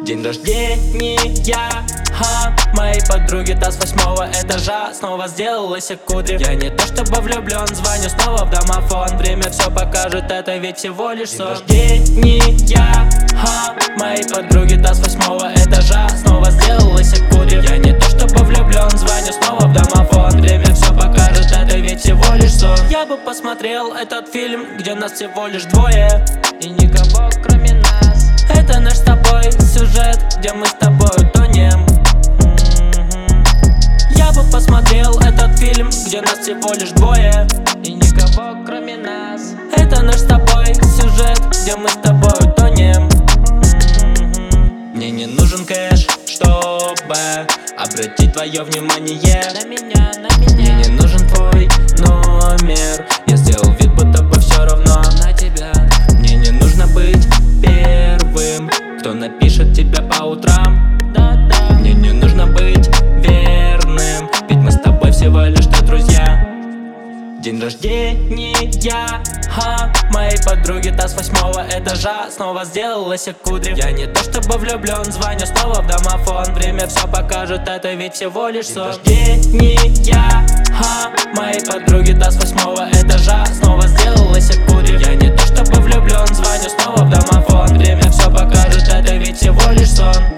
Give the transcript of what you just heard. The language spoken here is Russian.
День рождения, моей подруги, та с 8-го этажа снова сделалась кудри. Я не то чтобы влюблен, звоню снова в домофон. Время все покажет, это ведь всего лишь сон. День рождения, моей подруги, та с 8-го этажа снова сделалась кудри. Я не то чтобы влюблен, звоню снова в домофон. Время все покажет, это ведь всего лишь сон. Я бы посмотрел этот фильм, где нас всего лишь двое и никого кроме нас. Это наш с тобой сюжет, где мы с тобой тонем. Я бы посмотрел этот фильм, где нас всего лишь двое и никого кроме нас. Это наш с тобой сюжет, где мы с тобой тонем. Мне не нужен кэш, чтобы обратить твое внимание на меня, на меня. Мне не нужен твой номер, я сделал вид, будто бы все равно на тебя. Мне не нужно быть первым, кто напишет тебе по утрам. Мне не нужно быть верным, ведь мы с тобой всего лишь-то друзья. День рождения, моей подруги, та с 8-го этажа снова сделалась кудри. Я не то чтобы влюблен, звоню снова в домофон. Время все покажет, это ведь всего лишь сон. День рождения, моей подруги, та с 8-го этажа снова сделалась кудри. Я не то чтобы влюблен, звоню снова в домофон. Время все покажет, это ведь всего лишь сон.